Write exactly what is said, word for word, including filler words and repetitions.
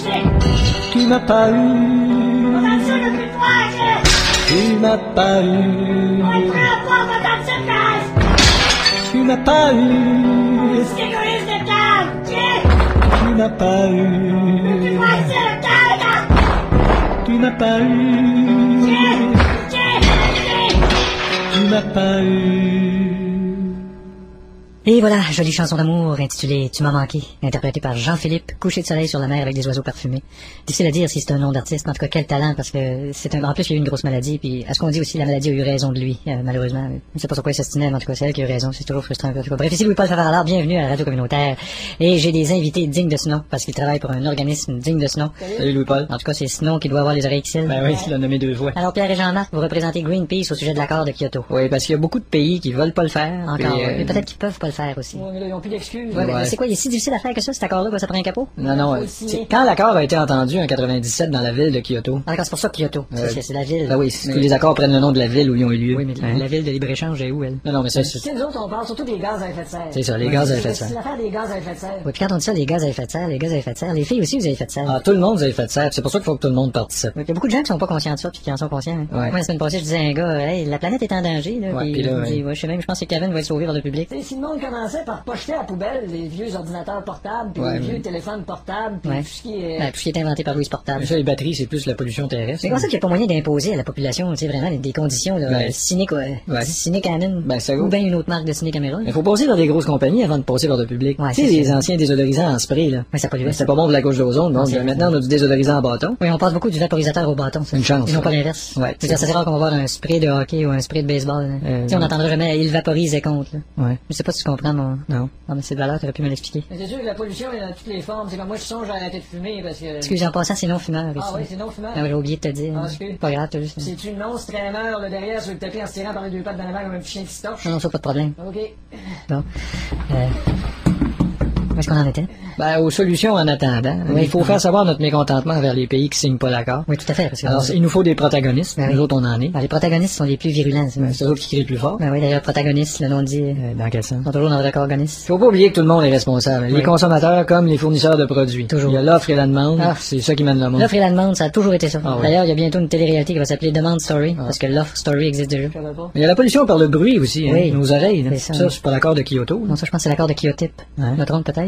Tu m'as pas eu. Tu m'as pas eu. Tu m'as pas eu. Tu m'as pas eu. Tu m'as pas eu. Tu m'as pas eu. Et voilà, jolie chanson d'amour intitulée Tu m'as manqué, interprétée par Jean-Philippe, couché de soleil sur la mer avec des oiseaux parfumés. Difficile à dire si c'est un nom d'artiste, mais en tout cas quel talent, parce que c'est un, en plus il y a eu une grosse maladie, puis à ce qu'on dit aussi, la maladie a eu raison de lui, euh, malheureusement. Je ne sais pas sur quoi il s'estimait, mais en tout cas c'est elle qui a eu raison, c'est toujours frustrant. En tout cas, bref, ici Louis-Paul Favaralard, bienvenue à la radio communautaire, et j'ai des invités dignes de ce nom, parce qu'ils travaillent pour un organisme digne de ce nom. Salut Louis-Paul. En tout cas, c'est ce nom qui doit avoir les oreilles qui cillent. Ben oui, tu l'as nommé deux fois. Alors Pierre et Jean-Marc, vous représentez Greenpeace au sujet de l'accord de Kyoto. Oui, parce qu'il y a beaucoup de pays qui veulent pas le faire. Encore, puis, euh... mais peut-être qu'ils peuvent pas le faire aussi. Ouais, mais là, ils n'ont plus d'excuses. Ouais, Ouais. mais c'est quoi, il est si difficile à faire que ça, cet accord-là, quoi, ça prend un capot? Non, non, Faut euh, le signer. t'sais, quand l'accord a été entendu en quatre-vingt-dix-sept dans la ville de Kyoto. Ah, d'accord, c'est pour ça Kyoto. Euh, C'est c'est la ville. Ben oui, c'est Mais- que les accords prennent le nom de la ville où ils ont eu lieu. Oui, mais la, Hein? la ville de libre-échange est où, elle? Non, non, mais ça, Tu sais, c'est... nous autres, on parle surtout des gaz à effet de serre. C'est ça, les gaz à effet de C'est serre. l'affaire des gaz à effet de serre. Oui, puis quand on dit ça, les gaz à effet de serre, les gaz à effet de serre, les filles aussi, vous avez fait de serre. Ah, tout le monde a fait de serre. C'est pour ça qu'il faut que tout le monde participe. Oui, il y a beaucoup de gens qui sont pas conscients de ça, puis qui en sont conscients. Hein. Ouais. Moi, la semaine passée, je disais à un gars, hey, la planète est en danger, là. Ouais, puis puis là, il me dit, ouais. ouais, je sais même, je pense que Kevin va être sauvé par le public. Tu sais, si le monde commençait par pas jeter à la poubelle les vieux ordinateurs portables, puis Ouais, les mais- vieux téléphones portables, puis Ouais. tout ce qui est... Ouais, tout ce qui est inventé par Louis Portable. Mais ça, les batteries, c'est plus la pollution terrestre. C'est comme ça qu'il n'y a pas moyen d'imposer à la population, tu sais, vraiment, des conditions, là, Ouais. euh, ciné, quoi. Ouais. Ciné Canon. Ben, ça Ou vaut. bien une autre marque de ciné caméra. Il faut passer par des grosses compagnies avant de passer par le public. Ouais, tu sais, c'est les sûr. anciens désodorisants en spray, là. Ouais, ça pollue. Ben, c'était pas bon pour la couche d'ozone. Bon, Non, c'est- maintenant, on a du désodorisant en bâton. Oui, on passe beaucoup du vaporisateur au bâton, ça. Une chance, Et non ouais. pas l'inverse. Ouais. C'est-à-dire, ça c'est rare qu'on va voir un spray de hockey ou un spray de baseball. Là. Euh, Tu sais, on ouais. n'entendra jamais, il vaporise et compte, là. Ouais. Je sais pas si tu comprends mon... Non. Non, mais c'est de valeur, t'aurais pu me l'expliquer. Mais c'est sûr que la pollution est dans toutes les formes. C'est comme moi, je songe à arrêter de fumer parce que... Excuse, en passant, c'est non-fumeur, ici. Ah oui, c'est non-fumeur. Ah oui, j'ai oublié de te dire. Ah, excuse. Pas grave, t'as juste... C'est une monstre traîneur, là, derrière, sur le tapis, en se tirant par les deux pattes dans la main comme un petit chien qui se torche. Non, non, ça, pas de problème. OK. Bon. Euh... Où est-ce qu'on en était? Ben, aux solutions en attendant. Oui. Il faut faire savoir notre mécontentement envers les pays qui signent pas l'accord. Oui, tout à fait, parce que... Alors, il nous faut des protagonistes. Ben Nous oui. autres, on en est. Ben, les protagonistes sont les plus virulents, c'est Ben, c'est eux autres qui crient le plus fort. Ben oui, d'ailleurs, protagonistes, le nom le dit, euh, Euh, dans quel sens? sont toujours dans votre organisme. Faut pas oublier que tout le monde est responsable. Les Oui. consommateurs comme les fournisseurs de produits. Toujours. Il y a l'offre et la demande. Ah. C'est ça qui mène le monde. L'offre et la demande, ça a toujours été ça. Ah oui. D'ailleurs, il y a bientôt une télé-réalité qui va s'appeler Demand Story, Ah. parce que l'offre Story existe déjà. Je savais pas. Mais il y a la pollution par le bruit aussi, hein. Oui. Nos oreilles, là. C'est ça, Ça, oui. c'est pas l'accord de Kyoto. là. Non, ça, je pense que c'est l'accord de Kyotype. Ouais. Je me trompe peut-être?